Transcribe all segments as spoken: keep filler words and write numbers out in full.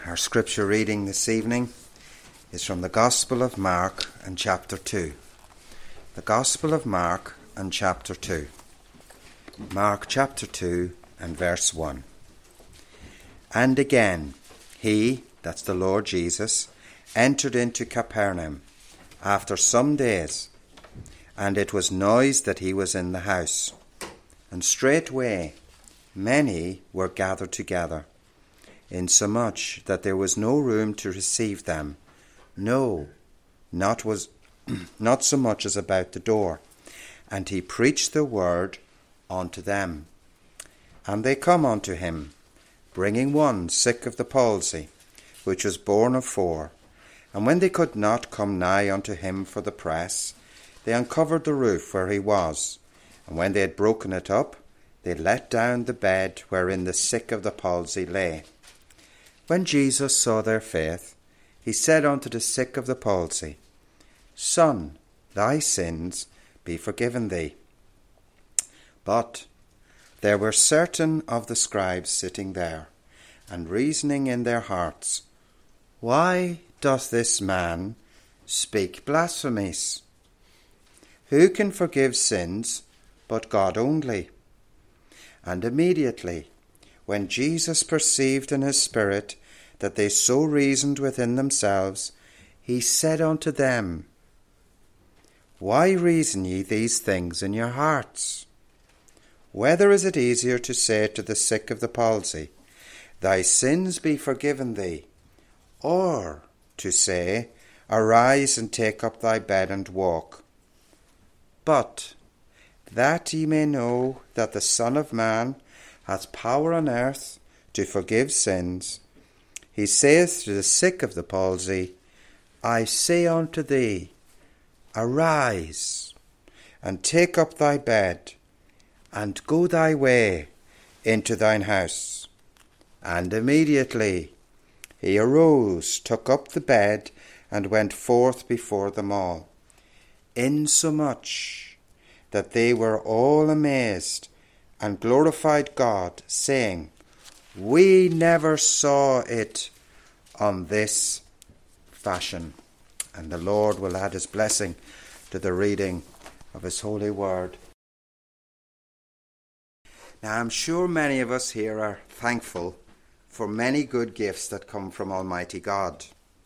Our scripture reading this evening is from the Gospel of Mark and chapter two. The Gospel of Mark and chapter two. Mark chapter two and verse one. And again, he, that's the Lord Jesus, entered into Capernaum after some days, and it was noised that he was in the house. And straightway many were gathered together, insomuch that there was no room to receive them, no, not was not so much as about the door. And he preached the word unto them. And they come unto him, bringing one sick of the palsy, which was borne of four. And when they could not come nigh unto him for the press, they uncovered the roof where he was. And when they had broken it up, they let down the bed wherein the sick of the palsy lay. When Jesus saw their faith, he said unto the sick of the palsy, Son, thy sins be forgiven thee. But there were certain of the scribes sitting there, and reasoning in their hearts, Why doth this man speak blasphemies? Who can forgive sins but God only? And immediately, when Jesus perceived in his spirit that they so reasoned within themselves, he said unto them, Why reason ye these things in your hearts? Whether is it easier to say to the sick of the palsy, Thy sins be forgiven thee, or to say, Arise and take up thy bed and walk? But that ye may know that the Son of Man hath power on earth to forgive sins, he saith to the sick of the palsy, I say unto thee, Arise, and take up thy bed, and go thy way into thine house. And immediately he arose, took up the bed, and went forth before them all, insomuch that they were all amazed, and glorified God, saying, We never saw it on this fashion. And the Lord will add his blessing to the reading of his holy word. Now, I'm sure many of us here are thankful for many good gifts that come from Almighty God.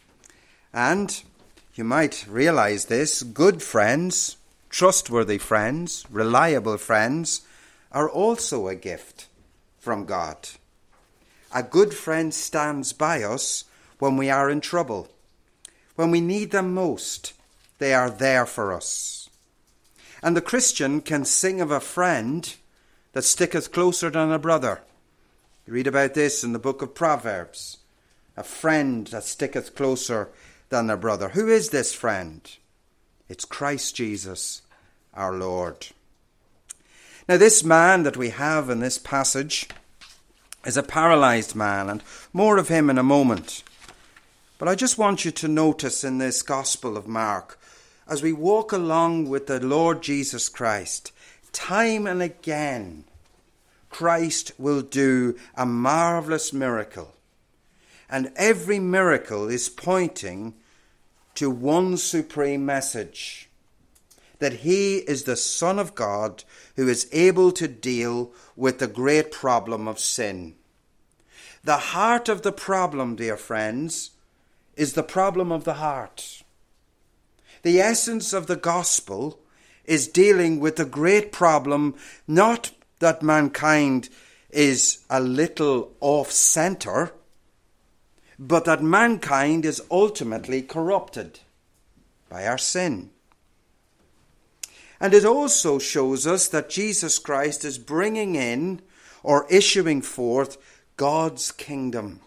And you might realize this, good friends, trustworthy friends, reliable friends, are also a gift from God. A good friend stands by us when we are in trouble. When we need them most, they are there for us. And the Christian can sing of a friend that sticketh closer than a brother. You read about this in the book of Proverbs. A friend that sticketh closer than a brother. Who is this friend? It's Christ Jesus, our Lord. Now, this man that we have in this passage is a paralyzed man, and more of him in a moment. But I just want you to notice in this Gospel of Mark, as we walk along with the Lord Jesus Christ, time and again, Christ will do a marvelous miracle. And every miracle is pointing to one supreme message, that he is the Son of God who is able to deal with the great problem of sin. The heart of the problem, dear friends, is the problem of the heart. The essence of the gospel is dealing with the great problem, not that mankind is a little off-centre, but that mankind is ultimately corrupted by our sin. And it also shows us that Jesus Christ is bringing in or issuing forth God's kingdom.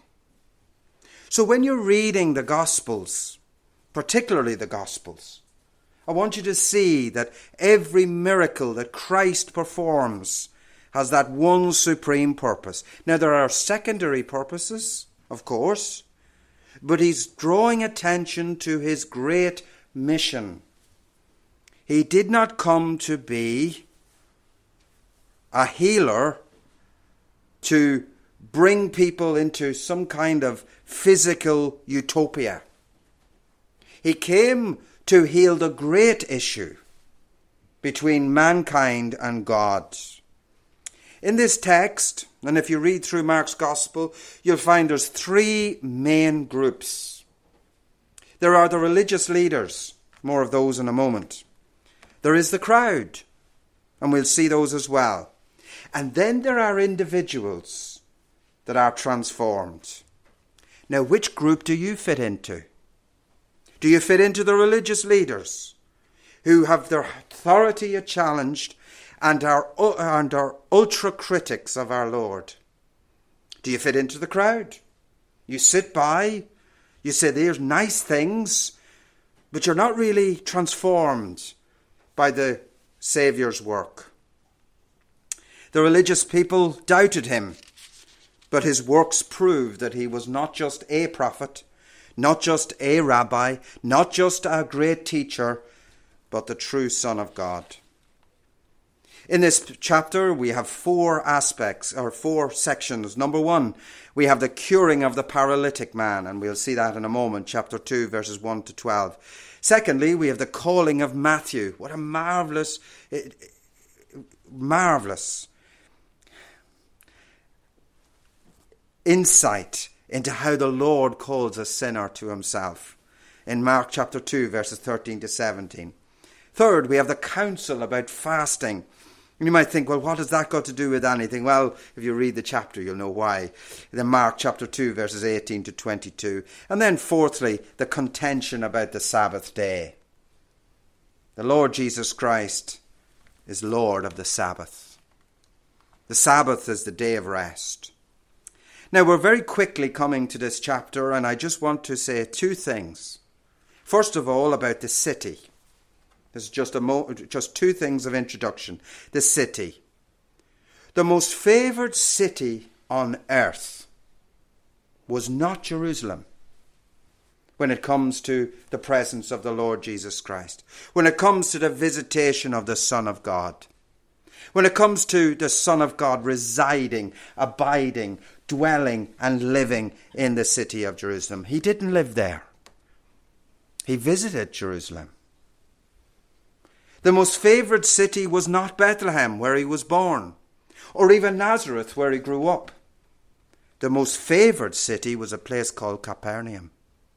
So when you're reading the Gospels, particularly the Gospels, I want you to see that every miracle that Christ performs has that one supreme purpose. Now, there are secondary purposes, of course, but he's drawing attention to his great mission. He did not come to be a healer to bring people into some kind of physical utopia. He came to heal the great issue between mankind and God. In this text, and if you read through Mark's Gospel, you'll find there's three main groups. There are the religious leaders, more of those in a moment. There is the crowd, and we'll see those as well. And then there are individuals that are transformed. Now, which group do you fit into? Do you fit into the religious leaders who have their authority challenged and are, and are ultra critics of our Lord? Do you fit into the crowd? You sit by, you say there's nice things, but you're not really transformed by the Saviour's work. The religious people doubted him, but his works proved that he was not just a prophet, not just a rabbi, not just a great teacher, but the true Son of God. In this chapter, we have four aspects, or four sections. Number one, we have the curing of the paralytic man, and we'll see that in a moment, chapter two, verses one to twelve. Secondly, we have the calling of Matthew. What a marvellous, marvellous insight into how the Lord calls a sinner to himself in Mark chapter two, verses thirteen to seventeen. Third, we have the counsel about fasting. And you might think, well, what has that got to do with anything? Well, if you read the chapter, you'll know why. In Mark chapter two, verses eighteen to twenty-two. And then fourthly, the contention about the Sabbath day. The Lord Jesus Christ is Lord of the Sabbath. The Sabbath is the day of rest. Now, we're very quickly coming to this chapter, and I just want to say two things. First of all, about the city. This is just, a mo- just two things of introduction. The city. The most favoured city on earth was not Jerusalem when it comes to the presence of the Lord Jesus Christ, when it comes to the visitation of the Son of God, when it comes to the Son of God residing, abiding, dwelling and living in the city of Jerusalem. He didn't live there. He visited Jerusalem. The most favoured city was not Bethlehem, where he was born, or even Nazareth, where he grew up. The most favoured city was a place called Capernaum.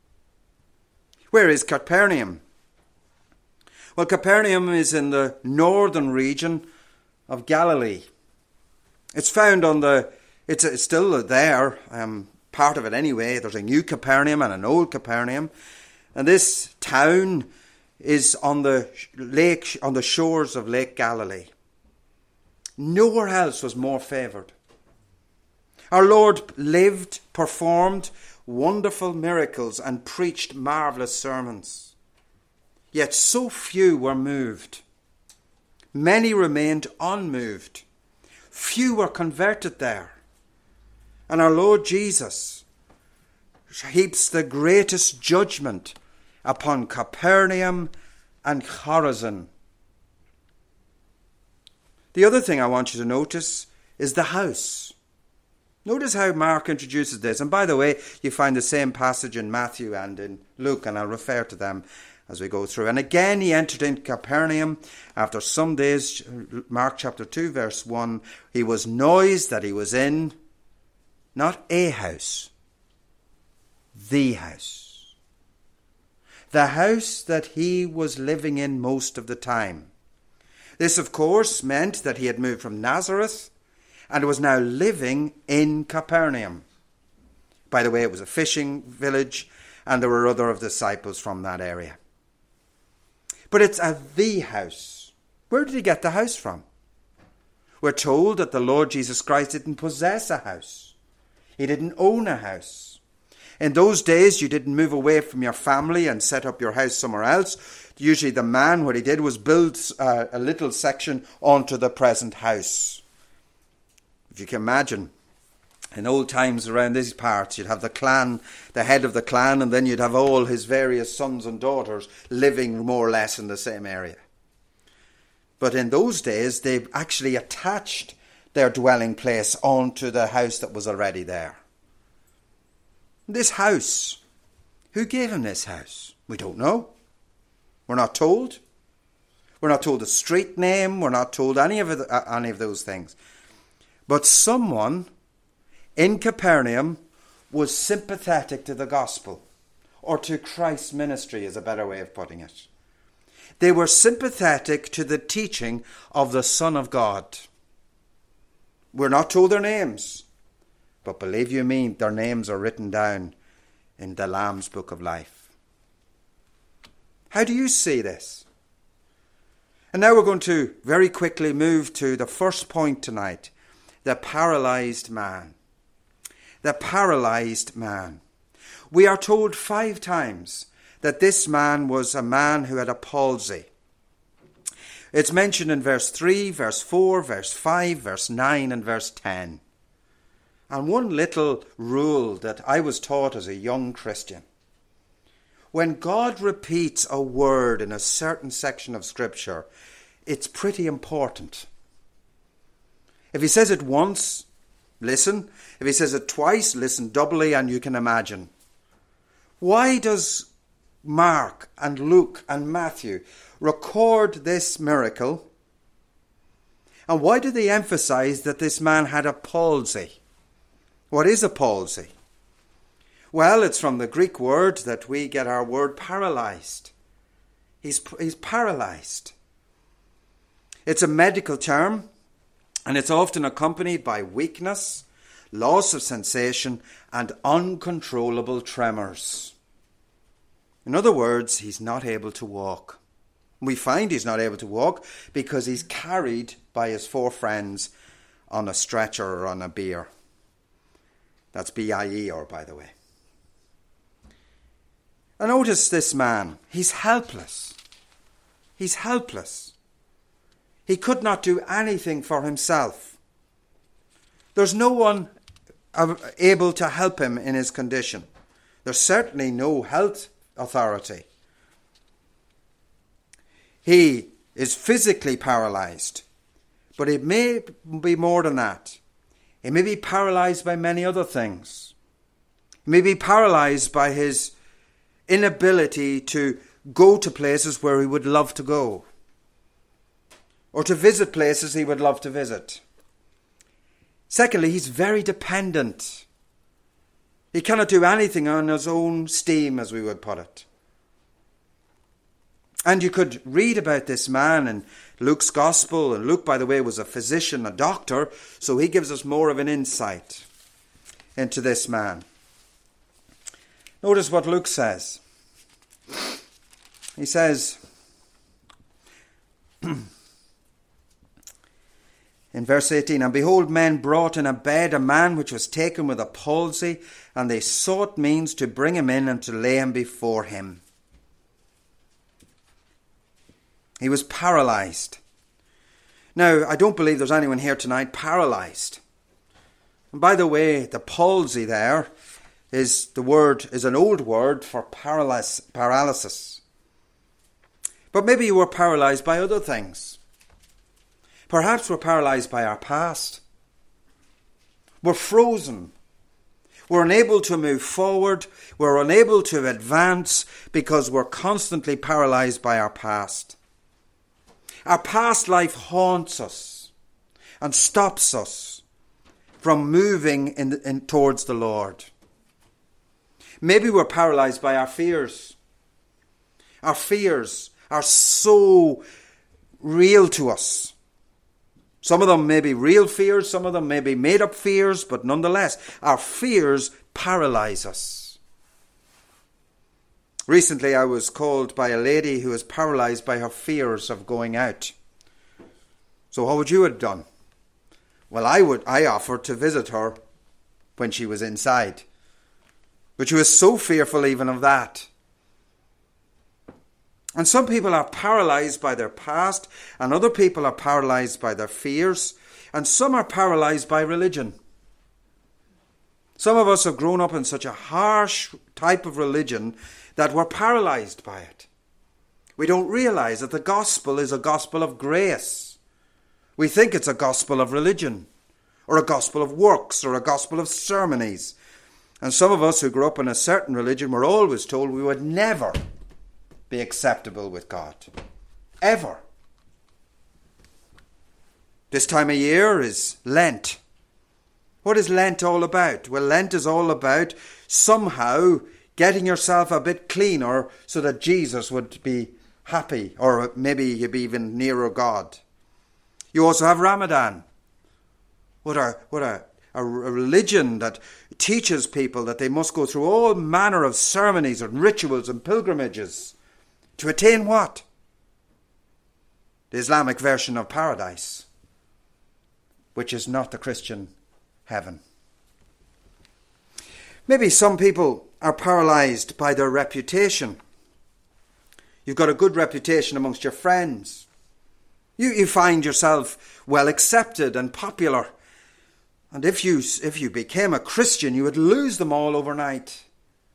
Where is Capernaum? Well, Capernaum is in the northern region of Galilee. It's found on the, it's, it's still there, um, part of it anyway. There's a new Capernaum and an old Capernaum. And this town is on the lake, on the shores of Lake Galilee. Nowhere else was more favoured. Our Lord lived, performed wonderful miracles and preached marvellous sermons. Yet so few were moved. Many remained unmoved. Few were converted there. And our Lord Jesus heaps the greatest judgment upon Capernaum and Chorazin. The other thing I want you to notice is the house. Notice how Mark introduces this. And by the way, you find the same passage in Matthew and in Luke, and I'll refer to them as we go through. And again he entered into Capernaum. After some days, Mark chapter two, verse one, he was noised that he was in not a house, the house. The house that he was living in most of the time. This, of course, meant that he had moved from Nazareth and was now living in Capernaum. By the way, it was a fishing village, and there were other of the disciples from that area. But it's a the house. Where did he get the house from? We're told that the Lord Jesus Christ didn't possess a house. He didn't own a house. In those days, you didn't move away from your family and set up your house somewhere else. Usually the man, what he did was build uh, a little section onto the present house. If you can imagine, in old times around these parts, you'd have the clan, the head of the clan, and then you'd have all his various sons and daughters living more or less in the same area. But in those days, they actually attached their dwelling place onto the house that was already there. This house, who gave him this house? We don't know. We're not told. We're not told the street name. We're not told any of, it, uh, any of those things. But someone in Capernaum was sympathetic to the gospel, or to Christ's ministry is a better way of putting it. They were sympathetic to the teaching of the Son of God. We're not told their names, but believe you me, their names are written down in the Lamb's Book of Life. How do you see this? And now we're going to very quickly move to the first point tonight, the paralyzed man. The paralyzed man. We are told five times that this man was a man who had a palsy. It's mentioned in verse three, verse four, verse five, verse nine, and verse ten. And one little rule that I was taught as a young Christian. When God repeats a word in a certain section of Scripture, it's pretty important. If he says it once, listen. If he says it twice, listen doubly, and you can imagine. Why does Mark and Luke and Matthew record this miracle? And why do they emphasize that this man had a palsy? What is a palsy? Well, it's from the Greek word that we get our word paralyzed. He's, he's paralyzed. It's a medical term, and it's often accompanied by weakness, loss of sensation, and uncontrollable tremors. In other words, he's not able to walk. We find he's not able to walk because he's carried by his four friends on a stretcher or on a bier. That's B I E R, by the way. And notice this man. He's helpless. He's helpless. He could not do anything for himself. There's no one able to help him in his condition. There's certainly no health authority. He is physically paralyzed, but it may be more than that. He may be paralyzed by many other things. He may be paralyzed by his inability to go to places where he would love to go, or to visit places he would love to visit. Secondly, he's very dependent. He cannot do anything on his own steam, as we would put it. And you could read about this man in Luke's Gospel. And Luke, by the way, was a physician, a doctor, so he gives us more of an insight into this man. Notice what Luke says. He says, in verse eighteen, and behold, men brought in a bed a man which was taken with a palsy, and they sought means to bring him in and to lay him before him. He was paralyzed. Now, I don't believe there's anyone here tonight paralyzed. And by the way, the palsy there is the word is an old word for paralysis. paralysis. But maybe you were paralyzed by other things. Perhaps we're paralyzed by our past. We're frozen. We're unable to move forward. We're unable to advance because we're constantly paralyzed by our past. Our past life haunts us and stops us from moving in, in towards the Lord. Maybe we're paralyzed by our fears. Our fears are so real to us. Some of them may be real fears, some of them may be made up fears, but nonetheless, our fears paralyze us. Recently, I was called by a lady who is paralyzed by her fears of going out. So what would you have done? Well, I would. I offered to visit her when she was inside. But she was so fearful even of that. And some people are paralyzed by their past, and other people are paralyzed by their fears, and some are paralyzed by religion. Some of us have grown up in such a harsh type of religion that we're paralyzed by it. We don't realize that the gospel is a gospel of grace. We think it's a gospel of religion. or a gospel of works, or a gospel of ceremonies. And some of us who grew up in a certain religion were always told we would never be acceptable with God. Ever. This time of year is Lent. What is Lent all about? Well, Lent is all about somehow getting yourself a bit cleaner so that Jesus would be happy, or maybe you'd be even nearer God. You also have Ramadan. What a, what a, a religion that teaches people that they must go through all manner of ceremonies and rituals and pilgrimages to attain what? The Islamic version of paradise, which is not the Christian heaven. Maybe some people are paralyzed by their reputation. You've got a good reputation amongst your friends. You, you find yourself well accepted and popular. And if you, if you became a Christian, you would lose them all overnight.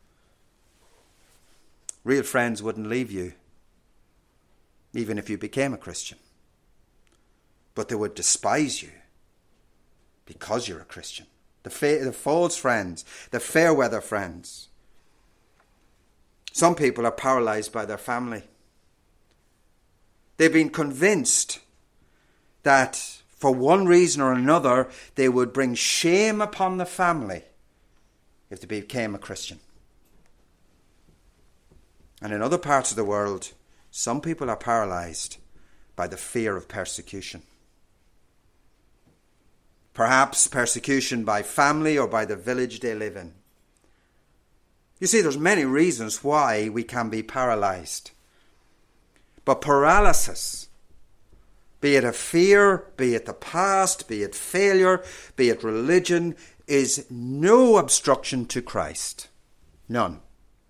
Real friends wouldn't leave you, even if you became a Christian. But they would despise you because you're a Christian. The, fa- the false friends, the fair weather friends. Some people are paralyzed by their family. They've been convinced that for one reason or another, they would bring shame upon the family if they became a Christian. And in other parts of the world, some people are paralyzed by the fear of persecution. Perhaps persecution by family or by the village they live in. You see, there's many reasons why we can be paralyzed. But paralysis, be it a fear, be it the past, be it failure, be it religion, is no obstruction to Christ. None.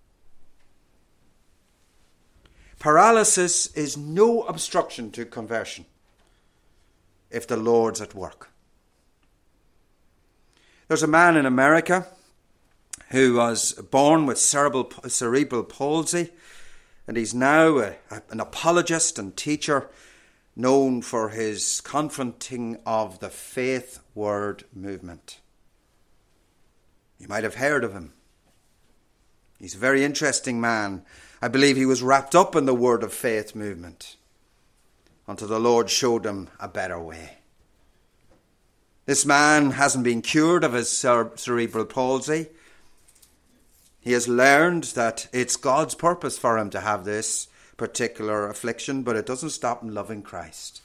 Paralysis is no obstruction to conversion if the Lord's at work. There's a man in America who was born with cerebral, cerebral palsy, and he's now a, an apologist and teacher known for his confronting of the faith word movement. You might have heard of him. He's a very interesting man. I believe he was wrapped up in the word of faith movement until the Lord showed him a better way. This man hasn't been cured of his cere- cerebral palsy. He has learned that it's God's purpose for him to have this particular affliction, but it doesn't stop him loving Christ.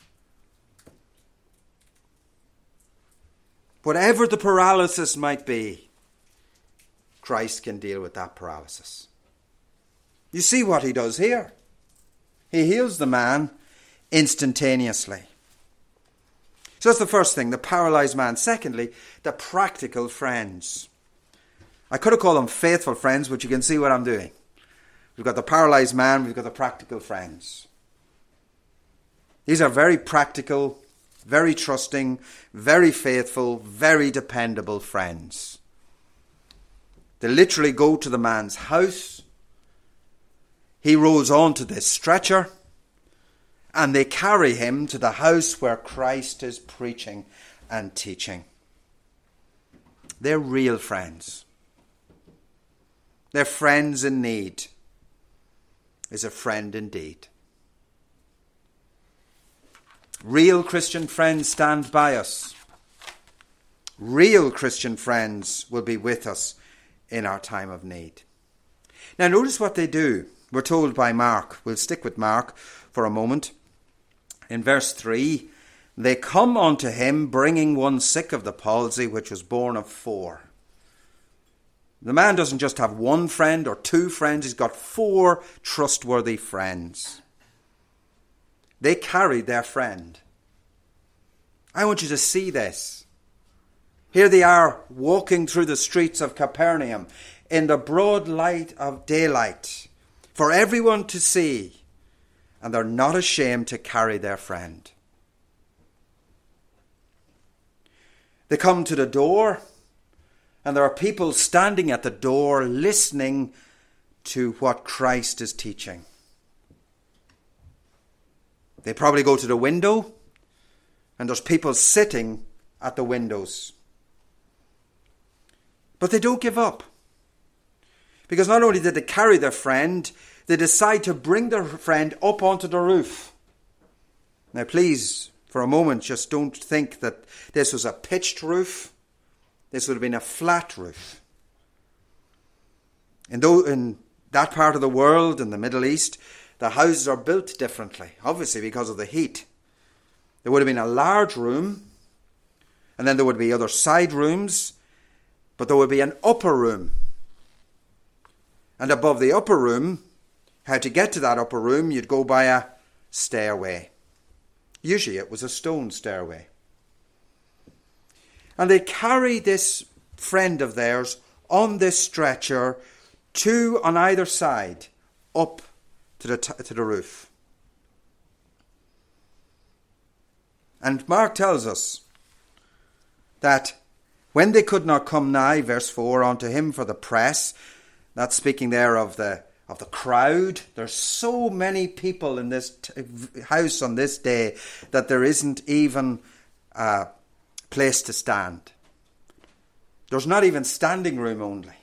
Whatever the paralysis might be, Christ can deal with that paralysis. You see what he does here. He heals the man instantaneously. So that's the first thing, the paralyzed man. Secondly, the practical friends. I could have called them faithful friends, but you can see what I'm doing. We've got the paralyzed man, we've got the practical friends. These are very practical, very trusting, very faithful, very dependable friends. They literally go to the man's house. He rolls onto this stretcher, and they carry him to the house where Christ is preaching and teaching. They're real friends. They're friends in need. Is a friend indeed. Real Christian friends stand by us. Real Christian friends will be with us in our time of need. Now notice what they do. We're told by Mark. We'll stick with Mark for a moment. In verse three, they come unto him bringing one sick of the palsy, which was born of four. The man doesn't just have one friend or two friends. He's got four trustworthy friends. They carried their friend. I want you to see this. Here they are walking through the streets of Capernaum in the broad light of daylight for everyone to see. And they're not ashamed to carry their friend. They come to the door, and there are people standing at the door listening to what Christ is teaching. They probably go to the window, and there's people sitting at the windows. But they don't give up. Because not only did they carry their friend, they decide to bring their friend up onto the roof. Now please, for a moment, just don't think that this was a pitched roof. This would have been a flat roof. In, though, in that part of the world, in the Middle East, the houses are built differently, obviously because of the heat. There would have been a large room, and then there would be other side rooms, but there would be an upper room. And above the upper room, how to get to that upper room, you'd go by a stairway. Usually it was a stone stairway. And they carry this friend of theirs on this stretcher, two on either side, up to the, t- to the roof. And Mark tells us that when they could not come nigh, verse four, unto him for the press, that's speaking there of the of the crowd. There's so many people in this t- house on this day that there isn't even a place to stand. There's not even standing room only.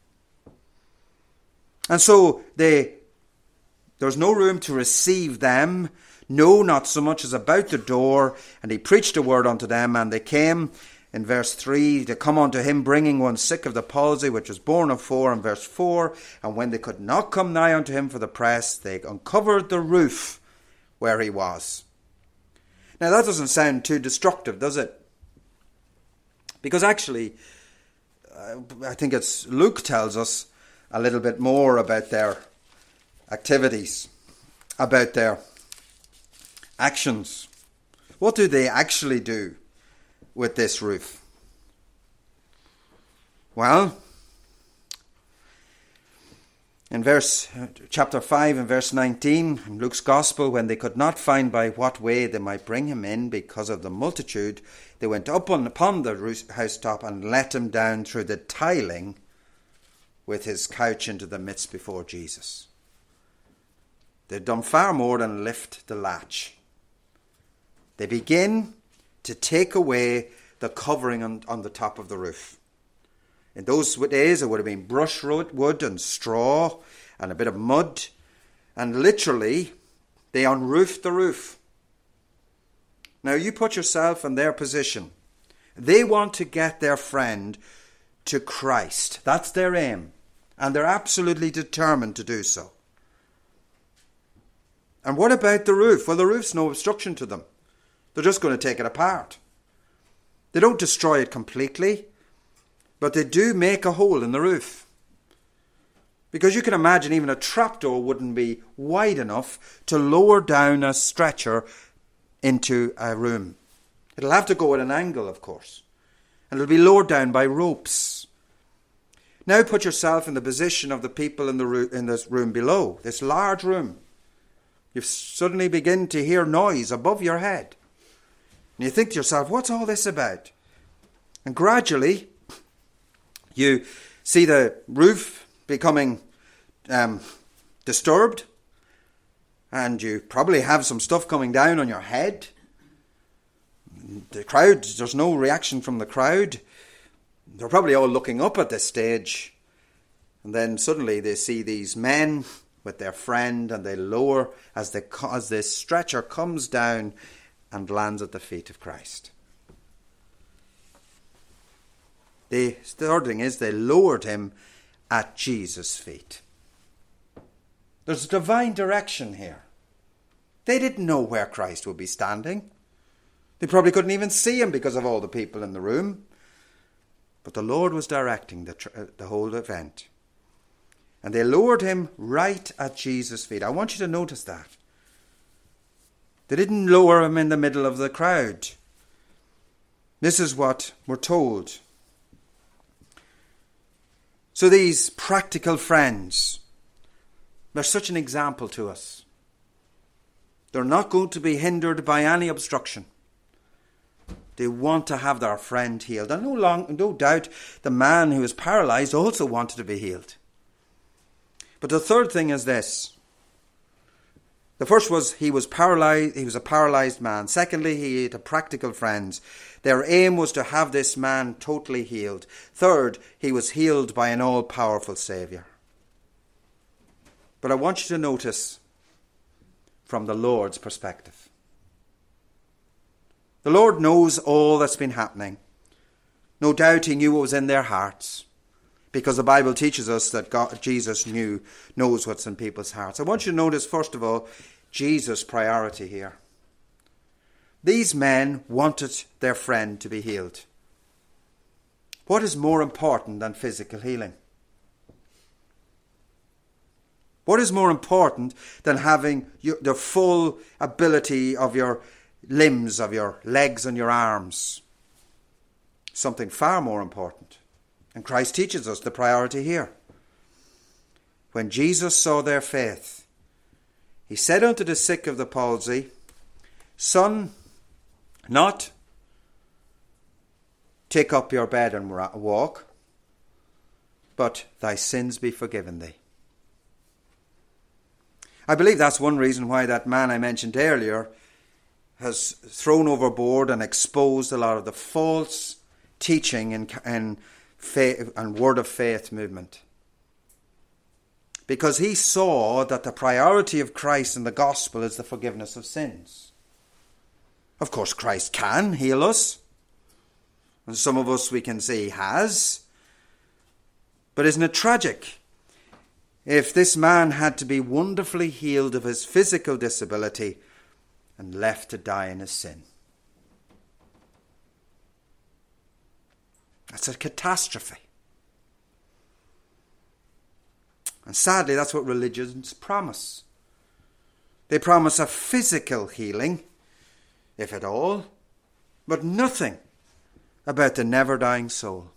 And so they there's no room to receive them, no, not so much as about the door. And he preached a word unto them, and they came, in verse three, to come unto him, bringing one sick of the palsy, which was born of four, in verse four. And when they could not come nigh unto him for the press, they uncovered the roof where he was. Now that doesn't sound too destructive, does it? Because actually, uh, I think it's Luke tells us a little bit more about their activities, about their actions. What do they actually do with this roof? Well, in verse chapter five and verse nineteen, in Luke's Gospel, when they could not find by what way they might bring him in because of the multitude, they went up on, upon the housetop and let him down through the tiling with his couch into the midst before Jesus. They've done far more than lift the latch. They begin to take away the covering on, on the top of the roof. In those days, it would have been brushwood and straw and a bit of mud. And literally, they unroofed the roof. Now, you put yourself in their position. They want to get their friend to Christ. That's their aim. And they're absolutely determined to do so. And what about the roof? Well, the roof's no obstruction to them. They're just going to take it apart. They don't destroy it completely, but they do make a hole in the roof. Because you can imagine even a trapdoor wouldn't be wide enough to lower down a stretcher into a room. It'll have to go at an angle, of course. And it'll be lowered down by ropes. Now put yourself in the position of the people in the ro- in this room below, this large room. You suddenly begin to hear noise above your head. And you think to yourself, what's all this about? And gradually, you see the roof becoming um, disturbed. And you probably have some stuff coming down on your head. The crowd, there's no reaction from the crowd. They're probably all looking up at this stage. And then suddenly they see these men with their friend, and they lower as, they, as this stretcher comes down and lands at the feet of Christ. The third thing is they lowered him at Jesus' feet. There's divine direction here. They didn't know where Christ would be standing. They probably couldn't even see him because of all the people in the room. But the Lord was directing the, uh, the whole event. And they lowered him right at Jesus' feet. I want you to notice that. They didn't lower him in the middle of the crowd. This is what we're told. So these practical friends, they're such an example to us. They're not going to be hindered by any obstruction. They want to have their friend healed. And no, long, no doubt the man who is paralyzed also wanted to be healed. But the third thing is this. The first was he was paralyzed, he was a paralyzed man. Secondly, he had practical friends. Their aim was to have this man totally healed. Third, he was healed by an all-powerful Saviour. But I want you to notice from the Lord's perspective. The Lord knows all that's been happening. No doubt he knew what was in their hearts, because the Bible teaches us that God, Jesus knew, knows what's in people's hearts. I want you to notice, first of all, Jesus' priority here. These men wanted their friend to be healed. What is more important than physical healing? What is more important than having your, the full ability of your limbs, of your legs and your arms? Something far more important. And Christ teaches us the priority here. When Jesus saw their faith, he said unto the sick of the palsy, Son, not take up your bed and walk, but thy sins be forgiven thee. I believe that's one reason why that man I mentioned earlier has thrown overboard and exposed a lot of the false teaching and, and, faith, and word of faith movement. Because he saw that the priority of Christ in the gospel is the forgiveness of sins. Of course, Christ can heal us. And some of us we can say he has. But isn't it tragic if this man had to be wonderfully healed of his physical disability and left to die in his sin? That's a catastrophe. And sadly, that's what religions promise. They promise a physical healing, if at all, but nothing about the never-dying soul.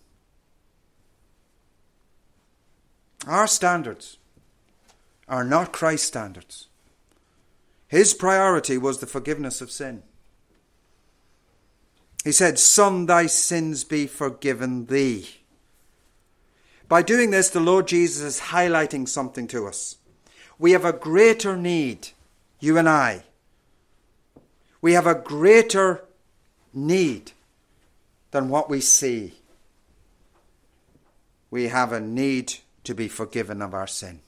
Our standards are not Christ's standards. His priority was the forgiveness of sin. He said, Son, thy sins be forgiven thee. By doing this, the Lord Jesus is highlighting something to us. We have a greater need, you and I. We have a greater need than what we see. We have a need to be forgiven of our sin.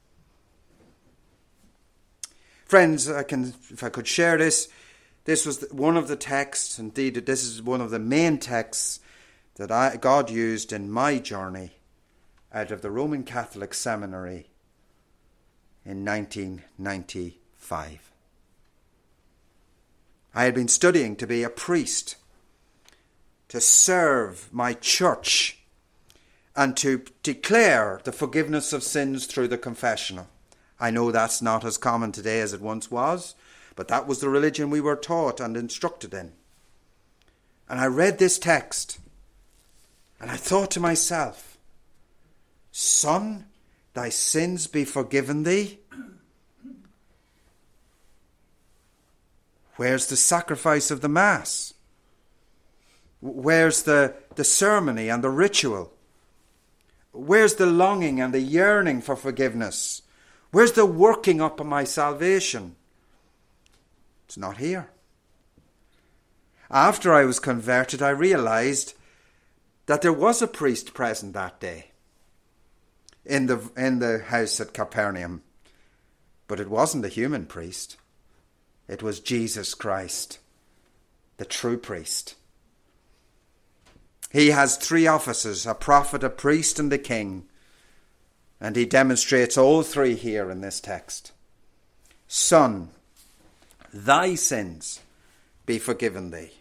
Friends, I can, if I could share this, this was one of the texts, indeed this is one of the main texts that I, God used in my journey out of the Roman Catholic Seminary in nineteen ninety-five. I had been studying to be a priest, to serve my church, and to declare the forgiveness of sins through the confessional. I know that's not as common today as it once was, but that was the religion we were taught and instructed in. And I read this text, and I thought to myself, Son, thy sins be forgiven thee. Where's the sacrifice of the Mass? Where's the, the ceremony and the ritual? Where's the longing and the yearning for forgiveness? Where's the working up of my salvation? It's not here. After I was converted, I realized that there was a priest present that day in the in the house at Capernaum. But it wasn't a human priest. It was Jesus Christ, the true priest. He has three offices, a prophet, a priest, and a king. And he demonstrates all three here in this text. Son, thy sins be forgiven thee.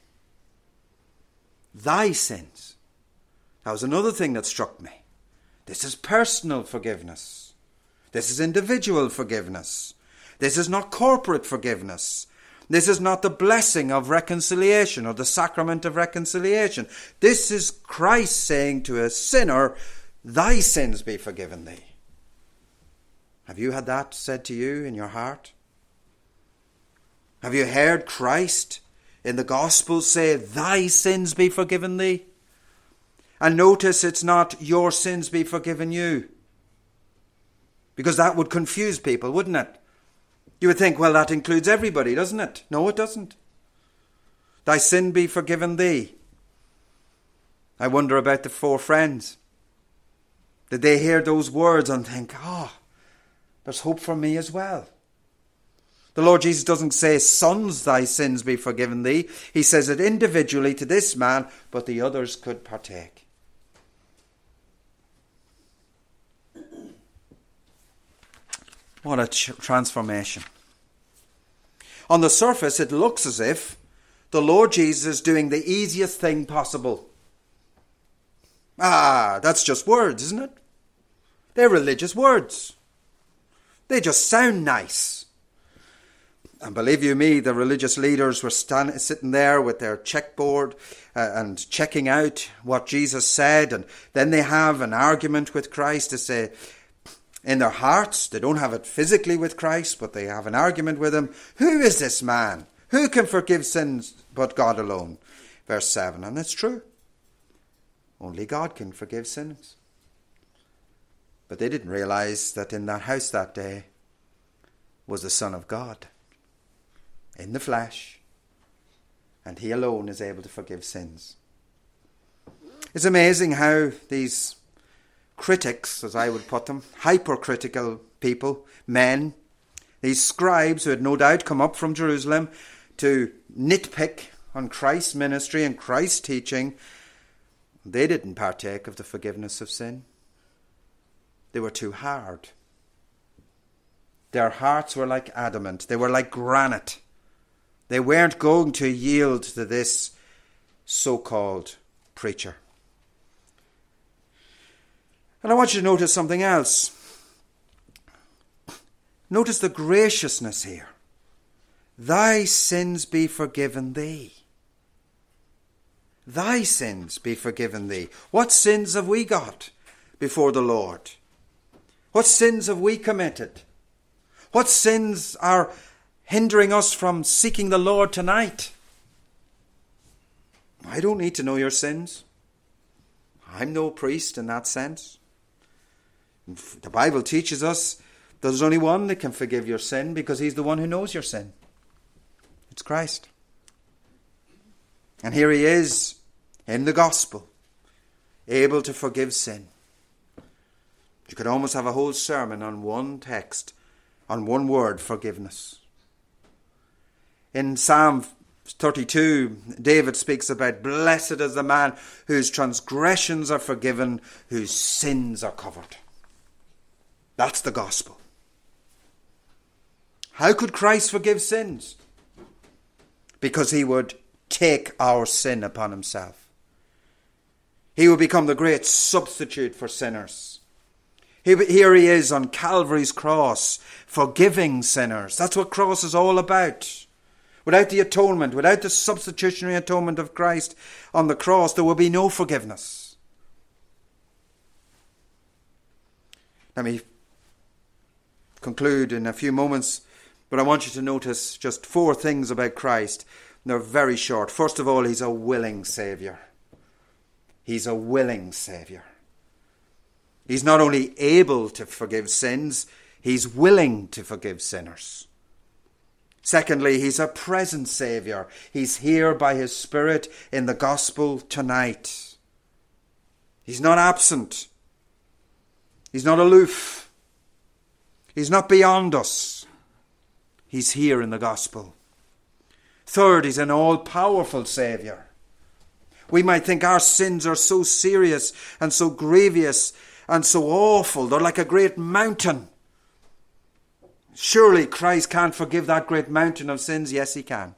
Thy sins. That was another thing that struck me. This is personal forgiveness. This is individual forgiveness. This is not corporate forgiveness. This is not the blessing of reconciliation or the sacrament of reconciliation. This is Christ saying to a sinner, thy sins be forgiven thee. Have you had that said to you in your heart? Have you heard Christ in the gospel say, thy sins be forgiven thee? And notice it's not your sins be forgiven you. Because that would confuse people, wouldn't it? You would think, well, that includes everybody, doesn't it? No, it doesn't. Thy sin be forgiven thee. I wonder about the four friends. Did they hear those words and think, ah, oh, there's hope for me as well? The Lord Jesus doesn't say, sons, thy sins be forgiven thee. He says it individually to this man, but the others could partake. What a ch- transformation. On the surface, it looks as if the Lord Jesus is doing the easiest thing possible. Ah, that's just words, isn't it? They're religious words. They just sound nice. And believe you me, the religious leaders were stand, sitting there with their checkboard uh, and checking out what Jesus said. And then they have an argument with Christ to say, in their hearts, they don't have it physically with Christ, but they have an argument with him. Who is this man? Who can forgive sins but God alone? Verse seven, and it's true. Only God can forgive sins. But they didn't realize that in that house that day was the Son of God in the flesh, and he alone is able to forgive sins. It's amazing how these critics, as I would put them, hypercritical people, men, these scribes who had no doubt come up from Jerusalem to nitpick on Christ's ministry and Christ's teaching, they didn't partake of the forgiveness of sin. They were too hard. Their hearts were like adamant. They were like granite. They weren't going to yield to this so-called preacher. And I want you to notice something else. Notice the graciousness here. Thy sins be forgiven thee. Thy sins be forgiven thee. What sins have we got before the Lord? What sins have we committed? What sins are hindering us from seeking the Lord tonight? I don't need to know your sins. I'm no priest in that sense. The Bible teaches us there's only one that can forgive your sin because he's the one who knows your sin. It's Christ. And here he is in the gospel, able to forgive sin. You could almost have a whole sermon on one text, on one word, forgiveness. In Psalm thirty-two, David speaks about, blessed is the man whose transgressions are forgiven, whose sins are covered. That's the gospel. How could Christ forgive sins? Because he would take our sin upon himself. He would become the great substitute for sinners. Here he is on Calvary's cross, forgiving sinners. That's what cross is all about. Without the atonement, without the substitutionary atonement of Christ on the cross, there will be no forgiveness. Let me conclude in a few moments, but I want you to notice just four things about Christ. They're very short. First of all, he's a willing Saviour. He's a willing Saviour. He's not only able to forgive sins, he's willing to forgive sinners. Secondly, he's a present Saviour. He's here by his Spirit in the gospel tonight. He's not absent. He's not aloof. He's not beyond us. He's here in the gospel. Third, he's an all-powerful Saviour. We might think our sins are so serious and so grievous and so awful. They're like a great mountain. Surely Christ can't forgive that great mountain of sins. Yes, he can.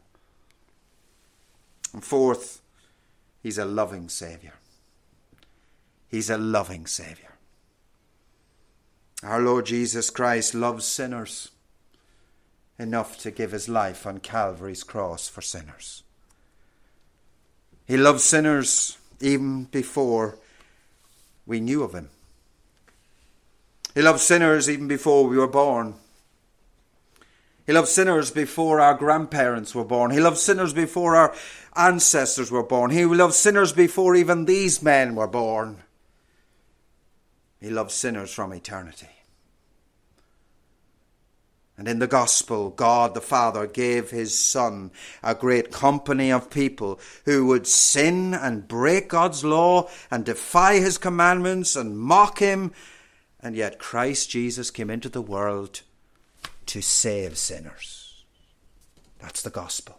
And fourth, he's a loving Saviour. He's a loving Saviour. Our Lord Jesus Christ loves sinners enough to give his life on Calvary's cross for sinners. He loved sinners even before we knew of him. He loved sinners even before we were born. He loved sinners before our grandparents were born. He loved sinners before our ancestors were born. He loved sinners before even these men were born. He loved sinners from eternity. And in the gospel, God the Father gave his Son a great company of people who would sin and break God's law and defy his commandments and mock him. And yet Christ Jesus came into the world to save sinners. That's the gospel.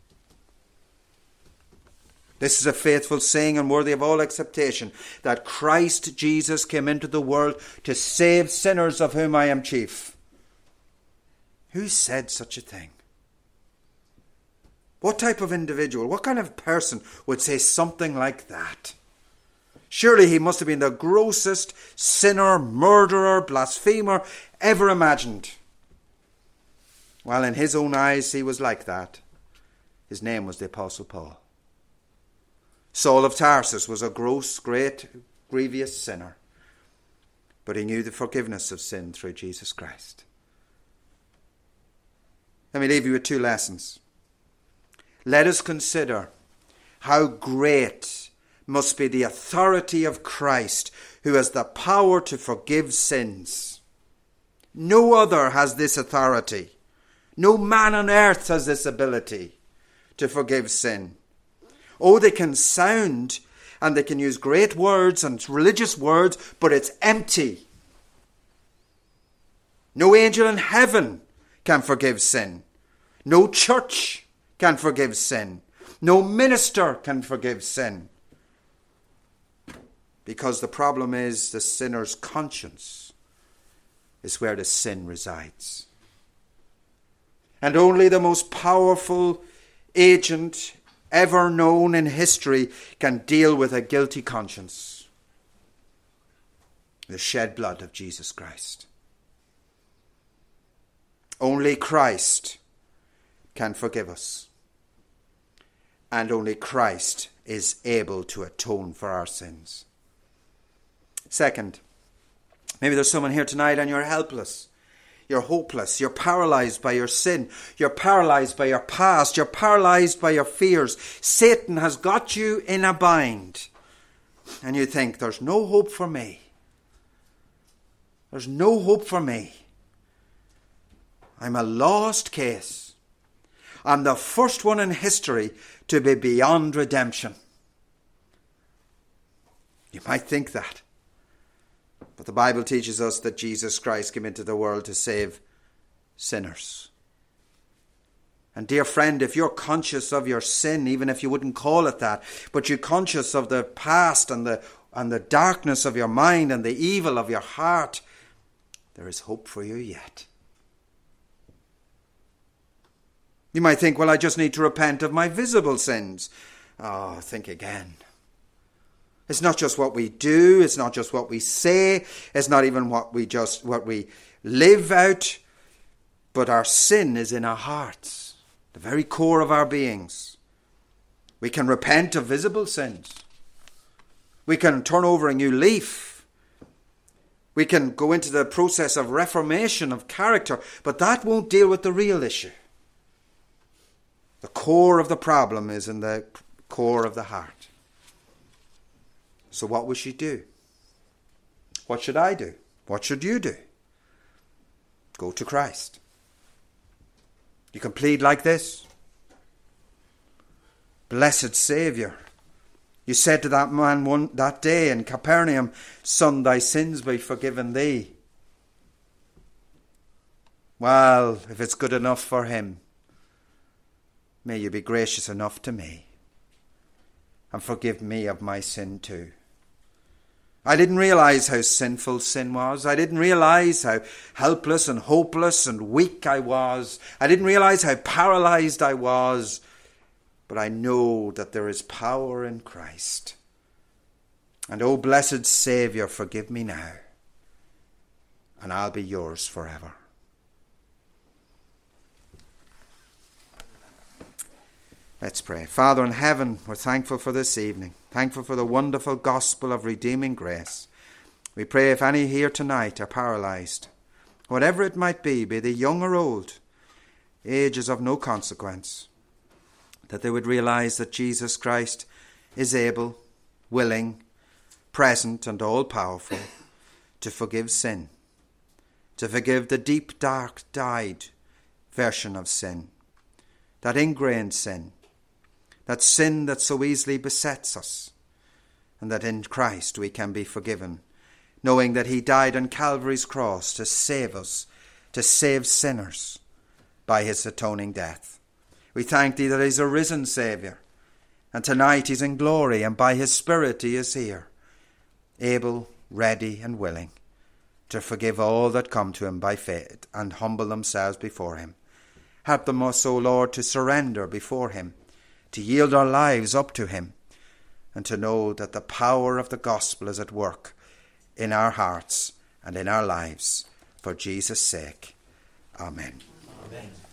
This is a faithful saying and worthy of all acceptation, that Christ Jesus came into the world to save sinners, of whom I am chief. Who said such a thing? What type of individual, what kind of person would say something like that? Surely he must have been the grossest sinner, murderer, blasphemer ever imagined. While in his own eyes he was like that. His name was the Apostle Paul. Saul of Tarsus was a gross, great, grievous sinner. But he knew the forgiveness of sin through Jesus Christ. Let me leave you with two lessons. Let us consider how great must be the authority of Christ, who has the power to forgive sins. No other has this authority. No man on earth has this ability to forgive sin. Oh, they can sound and they can use great words and religious words, but it's empty. No angel in heaven can forgive sin. No church can forgive sin. No minister can forgive sin. Because the problem is the sinner's conscience is where the sin resides. And only the most powerful agent ever known in history can deal with a guilty conscience. The shed blood of Jesus Christ. Only Christ can forgive us. And only Christ is able to atone for our sins. Second, maybe there's someone here tonight and you're helpless. You're hopeless. You're paralyzed by your sin. You're paralyzed by your past. You're paralyzed by your fears. Satan has got you in a bind. And you think, there's no hope for me. There's no hope for me. I'm a lost case. I'm the first one in history to be beyond redemption. You might think that. But the Bible teaches us that Jesus Christ came into the world to save sinners. And dear friend, if you're conscious of your sin, even if you wouldn't call it that, but you're conscious of the past and the, and the darkness of your mind and the evil of your heart, there is hope for you yet. You might think, well, I just need to repent of my visible sins. Oh, think again. It's not just what we do. It's not just what we say. It's not even what we just what we live out. But our sin is in our hearts, the very core of our beings. We can repent of visible sins. We can turn over a new leaf. We can go into the process of reformation of character, but that won't deal with the real issue. The core of the problem is in the core of the heart. So what will she do? What should I do? What should you do? Go to Christ. You can plead like this. Blessed Saviour, you said to that man one that day in Capernaum, Son, thy sins be forgiven thee. Well, if it's good enough for him, may you be gracious enough to me and forgive me of my sin too. I didn't realize how sinful sin was. I didn't realize how helpless and hopeless and weak I was. I didn't realize how paralyzed I was. But I know that there is power in Christ. And oh, blessed Saviour, forgive me now, and I'll be yours forever. Let's pray. Father in heaven, we're thankful for this evening. Thankful for the wonderful gospel of redeeming grace. We pray if any here tonight are paralyzed, whatever it might be, be they young or old, age is of no consequence, that they would realize that Jesus Christ is able, willing, present and all-powerful to forgive sin, to forgive the deep, dark, dyed version of sin, that ingrained sin, that sin that so easily besets us, and that in Christ we can be forgiven, knowing that he died on Calvary's cross to save us, to save sinners by his atoning death. We thank thee that he's a risen Saviour, and tonight he's in glory, and by his Spirit he is here, able, ready and willing to forgive all that come to him by faith and humble themselves before him. Help them us, O Lord, to surrender before him, to yield our lives up to him, and to know that the power of the gospel is at work in our hearts and in our lives. For Jesus' sake. Amen. Amen.